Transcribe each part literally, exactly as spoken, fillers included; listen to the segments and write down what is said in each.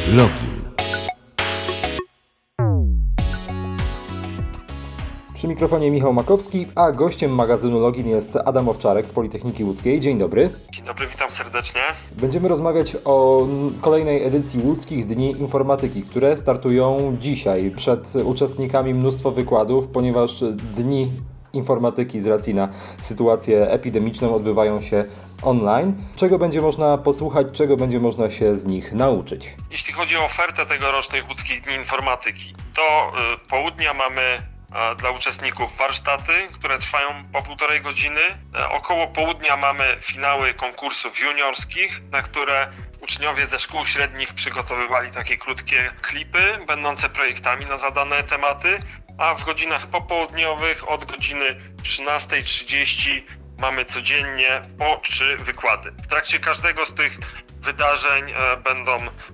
Login. Przy mikrofonie Michał Makowski, a gościem magazynu Login jest Adam Owczarek z Politechniki Łódzkiej. Dzień dobry. Dzień dobry, witam serdecznie. Będziemy rozmawiać o kolejnej edycji Łódzkich Dni Informatyki, które startują dzisiaj. Przed uczestnikami mnóstwo wykładów, ponieważ Dni Informatyki z racji na sytuację epidemiczną odbywają się online. Czego będzie można posłuchać, czego będzie można się z nich nauczyć? Jeśli chodzi o ofertę tegorocznych Łódzkich Dni Informatyki, to y, południa mamy dla uczestników warsztaty, które trwają po półtorej godziny. Około południa mamy finały konkursów juniorskich, na które uczniowie ze szkół średnich przygotowywali takie krótkie klipy, będące projektami na zadane tematy, a w godzinach popołudniowych od godziny trzynastej trzydzieści mamy codziennie po trzy wykłady. W trakcie każdego z tych wydarzeń będą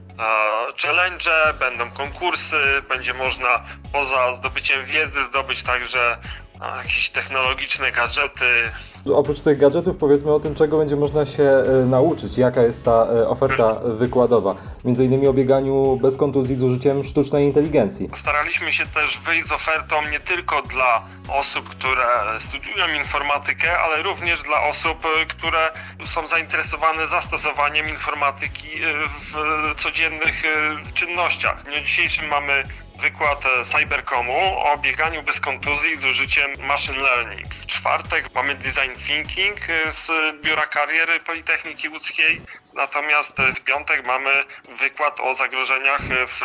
challenge, będą konkursy, będzie można poza zdobyciem wiedzy zdobyć także jakieś technologiczne gadżety. Oprócz tych gadżetów powiedzmy o tym, czego będzie można się e, nauczyć, jaka jest ta e, oferta wykładowa, między innymi o bieganiu bez kontuzji z użyciem sztucznej inteligencji. Staraliśmy się też wyjść z ofertą nie tylko dla osób, które studiują informatykę, ale również dla osób, które są zainteresowane zastosowaniem informatyki w codziennych czynnościach. W dniu dzisiejszym mamy wykład Cybercomu o bieganiu bez kontuzji z użyciem machine learning. W czwartek mamy design thinking z Biura Kariery Politechniki Łódzkiej, natomiast w piątek mamy wykład o zagrożeniach w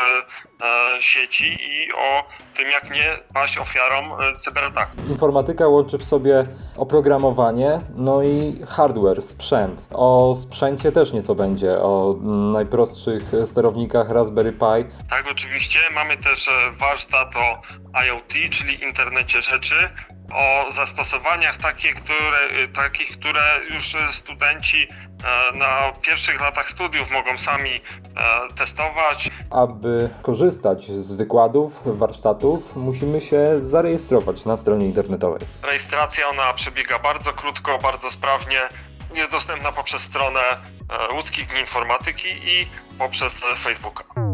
e, sieci i o tym, jak nie paść ofiarą cyberataku. Informatyka łączy w sobie oprogramowanie, no i hardware, sprzęt. O sprzęcie też nieco będzie, o najprostszych sterownikach Raspberry Pi. Tak, oczywiście. Mamy też warsztat o I O T, czyli internecie rzeczy, o zastosowaniach takie, które, takich, które już studenci na pierwszych latach studiów mogą sami testować. Aby korzystać z wykładów, warsztatów, musimy się zarejestrować na stronie internetowej. Rejestracja ona przebiega bardzo krótko, bardzo sprawnie. Jest dostępna poprzez stronę Łódzkich Dni Informatyki i poprzez Facebooka.